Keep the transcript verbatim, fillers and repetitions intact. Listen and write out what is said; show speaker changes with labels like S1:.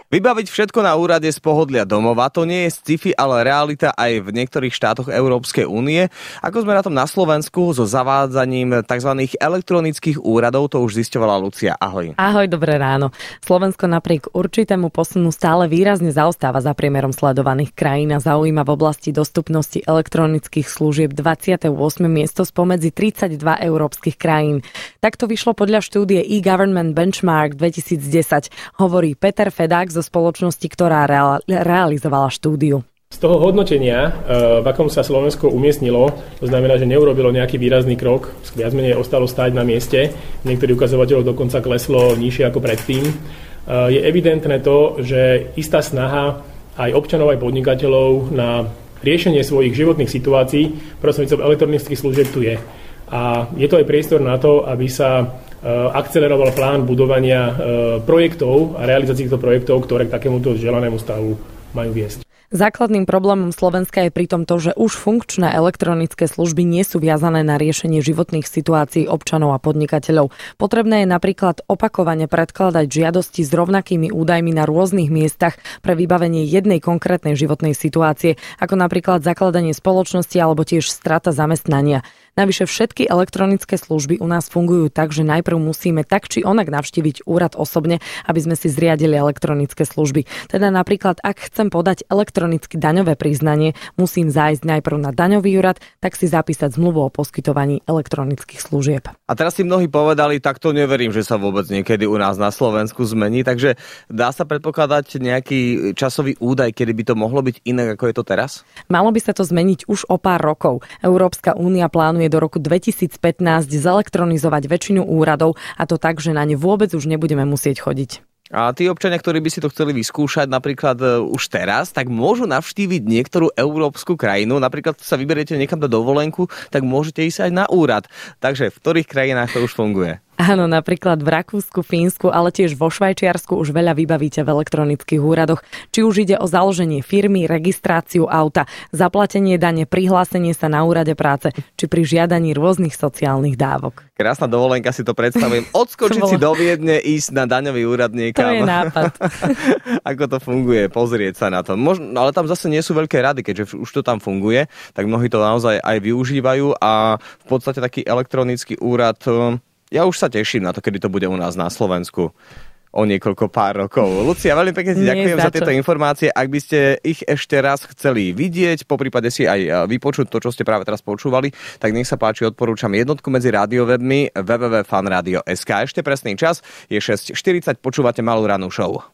S1: Vybaviť všetko na úrade z pohodlia domova, to nie je sci-fi, ale realita aj v niektorých štátoch Európskej únie. Ako sme na tom na Slovensku so zavádzaním tzv. Elektronických úradov, to už zisťovala Lucia. Ahoj.
S2: Ahoj, dobré ráno. Slovensko napriek určitému posunu stále výrazne zaostáva za priemerom sledovaných krajín a zaujíma v oblasti dostupnosti elektronických služieb dvadsiate ôsme miesto spomedzi tridsaťdva európskych krajín. Takto vyšlo podľa štúdie e-Government Benchmark dvetisícdesať, hovorí Peter Fedák zo spoločnosti, ktorá rea- realizovala štúdiu.
S3: Z toho hodnotenia, v akom sa Slovensko umiestnilo, to znamená, že neurobilo nejaký výrazný krok, viac menej ostalo stáť na mieste, niektorých ukazovateľov dokonca kleslo nižšie ako predtým, je evidentné to, že istá snaha aj občanov, aj podnikateľov na riešenie svojich životných situácií prostredníctvom elektronických služieb tu je. A je to aj priestor na to, aby sa akceleroval plán budovania projektov a realizácií týchto projektov, ktoré k takémuto želanému stavu majú viesť.
S2: Základným problémom Slovenska je pritom to, že už funkčné elektronické služby nie sú viazané na riešenie životných situácií občanov a podnikateľov. Potrebné je napríklad opakovane predkladať žiadosti s rovnakými údajmi na rôznych miestach pre vybavenie jednej konkrétnej životnej situácie, ako napríklad zakladanie spoločnosti alebo tiež strata zamestnania. Navyše všetky elektronické služby u nás fungujú tak, že najprv musíme tak či onak navštíviť úrad osobne, aby sme si zriadili elektronické služby. Teda napríklad, ak chcem podať elektronické daňové priznanie, musím zájsť najprv na daňový úrad, tak si zapísať zmluvu o poskytovaní elektronických služieb.
S1: A teraz si mnohí povedali, tak to neverím, že sa vôbec niekedy u nás na Slovensku zmení, takže dá sa predpokladať nejaký časový údaj, kedy by to mohlo byť inak, ako je to teraz?
S2: Malo by sa to zmeniť už o pár rokov. Európska únia plánuje do roku dvetisícpätnásť zelektronizovať väčšinu úradov, a to tak, že na ne vôbec už nebudeme musieť chodiť.
S1: A tí občania, ktorí by si to chceli vyskúšať napríklad už teraz, tak môžu navštíviť niektorú európsku krajinu. Napríklad sa vyberiete niekam do dovolenku, tak môžete ísť aj na úrad. Takže v ktorých krajinách to už funguje?
S2: Áno, napríklad v Rakúsku, Fínsku, ale tiež vo Švajčiarsku už veľa vybavíte v elektronických úradoch. Či už ide o založenie firmy, registráciu auta, zaplatenie dane, prihlásenie sa na úrade práce, či pri žiadaní rôznych sociálnych dávok.
S1: Krásna dovolenka, si to predstavujem. Odskočiť si do Viedne, ísť na daňový úrad niekam.
S2: To je nápad.
S1: Ako to funguje, pozrieť sa na to. Možno, ale tam zase nie sú veľké rady, keďže už to tam funguje, tak mnohí to naozaj aj využívajú a v podstate taký elektronický úrad. Ja už sa teším na to, kedy to bude u nás na Slovensku o niekoľko pár rokov. Lucia, veľmi pekne ti ďakujem za tieto informácie. Ak by ste ich ešte raz chceli vidieť, poprípade si aj vypočuť to, čo ste práve teraz počúvali, tak nech sa páči, odporúčam jednotku medzi rádiowebmi w w w bodka fan radio bodka es ka. Ešte presný čas je šesť štyridsať, počúvate Malú rannú show.